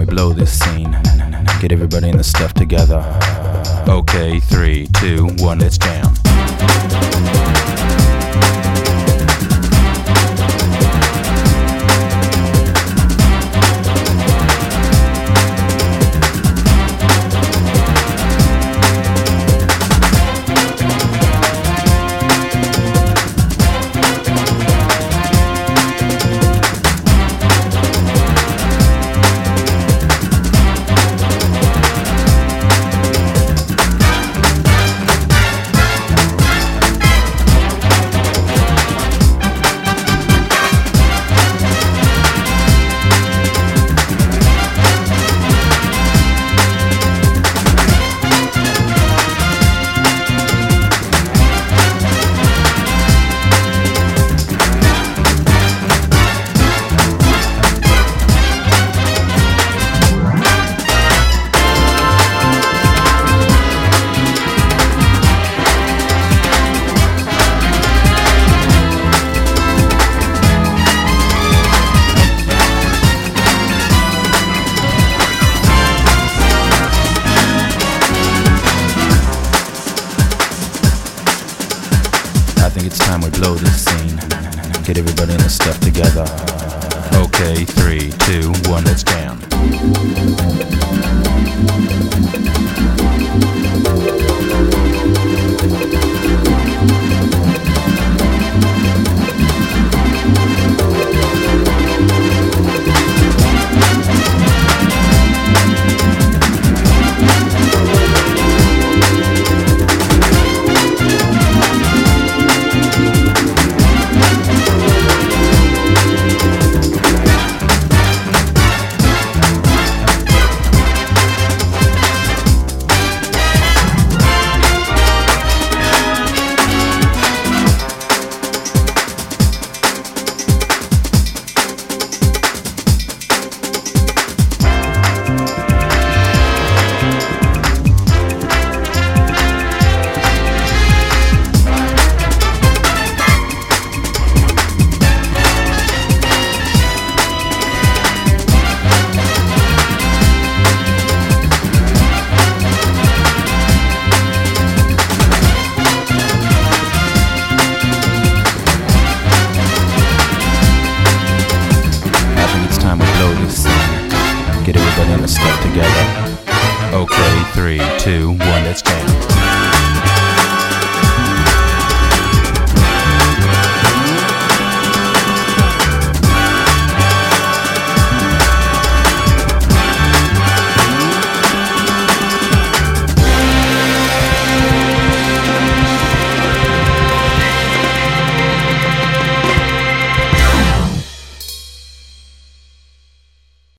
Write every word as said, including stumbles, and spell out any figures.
blow this scene. Get everybody in the stuff together. Okay, three, two, one, let's jam. I think it's time we blow this scene. Get everybody in the stuff together. Okay, three, two, one, let's jam. Get everybody in the stuff together. Okay, three, two, one, let's jam.